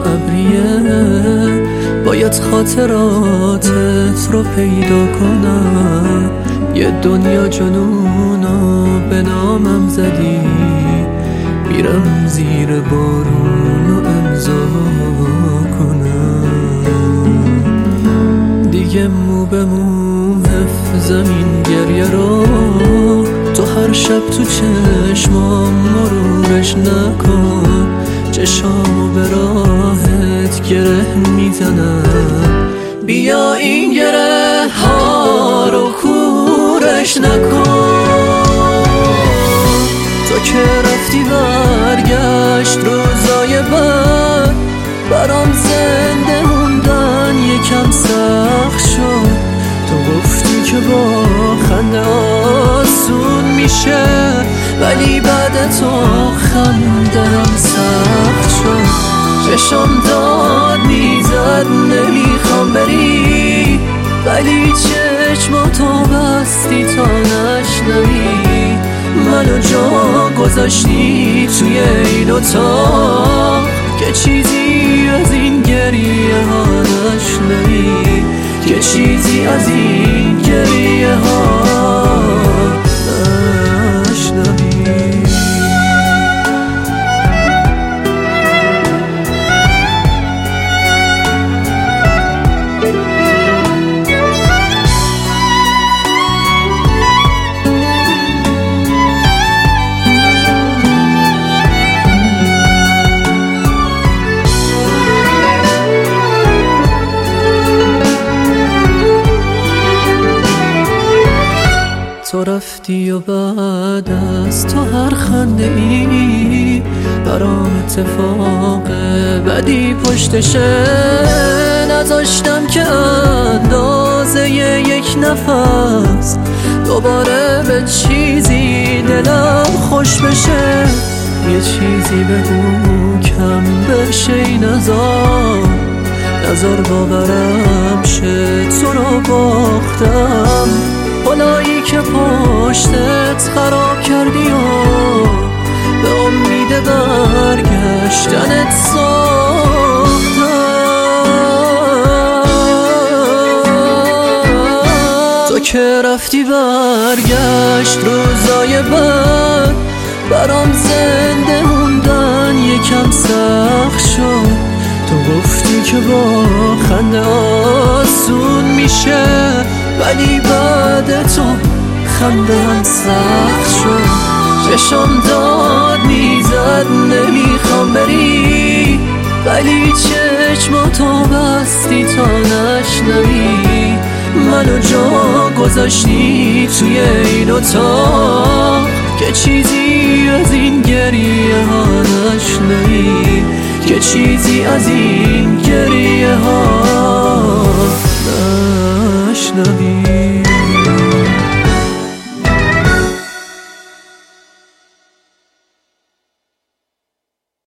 ابریه باید خاطراتت رو پیدا کنم. یه دنیا جنونو به نامم زدی، میرم زیر بارونو امضا کنم. دیگه مو به مو حفظم این گریه رو، تو هر شب تو چشمام مرورش نکن. چشامو به راحت گره میزنم، بیا این گره ها رو کورش نکن. تو که رفتی برگشت روزای بد، برام زنده موندن یکم سخت شد. تو گفتی که با خنده آسون میشه، ولی بعد تو خندم سخت شد. چشم داد میزد نمیخوام بری، ولی چشماتو بستی تا نشنوی. منو جا گذاشتی توی این اتاق که چیزی از این گریه ها نشنوی، که چیزی از این گریه ها نشنوی. تو رفتی و بعد از تو هر خنده ای برام اتفاق بدی پشتشه. نذاشتم که اندازه یک نفس دوباره به چیزی دلم خوش بشه. یه چیزی بگو کم بشه این نزار باورم شه تو رو باختم. حالایی که پشتت خراب کردی و به امید برگشتنت ساختم. تو که رفتی برگشت روزای بد، برام زنده موندن یکم سخت شد. تو گفتی که با خنده آسون میشه، ولی بعد تو خنده هم سخت شد. چشم داد میزد نمیخوام بری، ولی چشماتو بستی تا نشنوی. منو جا گذاشتی توی این اتاق که چیزی از این گریه ها نشنوی، که چیزی از این گریه ها نشنوی.